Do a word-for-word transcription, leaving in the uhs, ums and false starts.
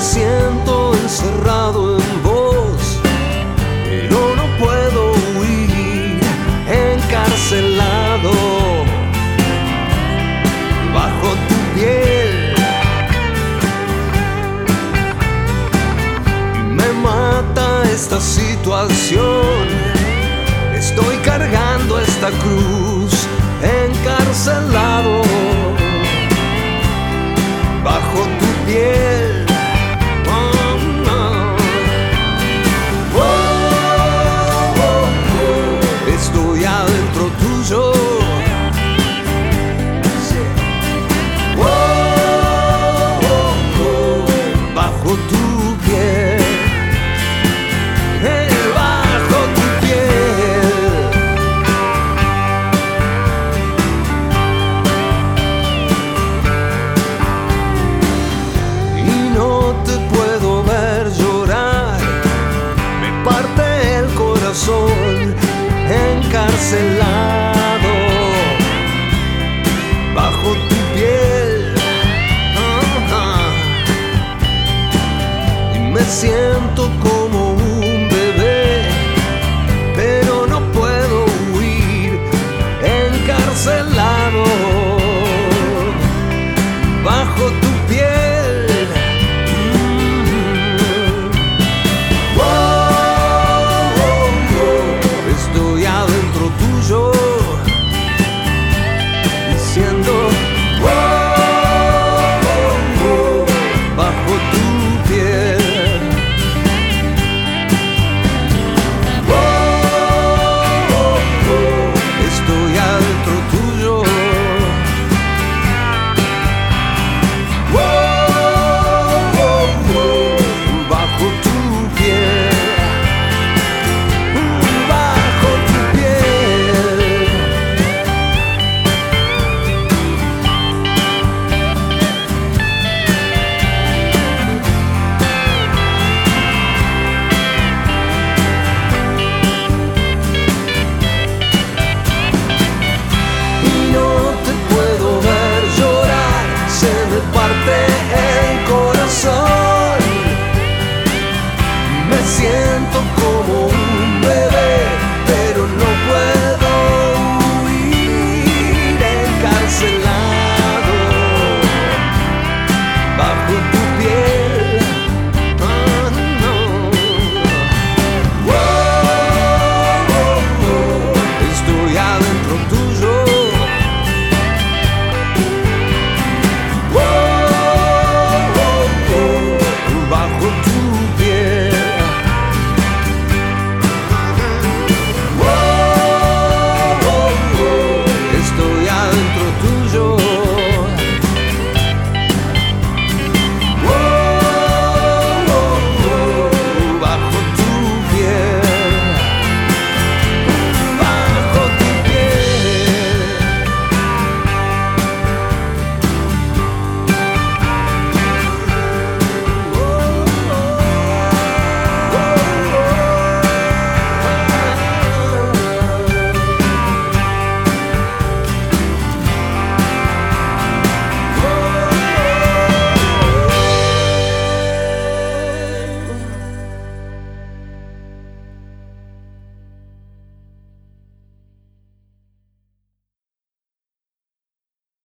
siento encerrado en vos, pero no puedo huir, encarcelado bajo tu piel. Y me mata esta situación, estoy cargando esta cruz, encarcelado bajo tu piel. Estoy adentro tuyo. Oh, oh, oh, bajo tu piel. Eh, bajo tu piel. Y no te puedo ver llorar, me parte el corazón, encarcelado bajo tu piel. Uh-huh. Y me siento como un bebé, pero no puedo huir, encarcelado bajo tu piel. Mm-hmm. Oh, oh, oh. Estoy adentro tuyo, diciendo oh, oh, oh, bajo tu piel. Oh, oh, oh, estoy adentro tuyo. Oh, oh, oh, bajo tu piel. El corazón, me siento como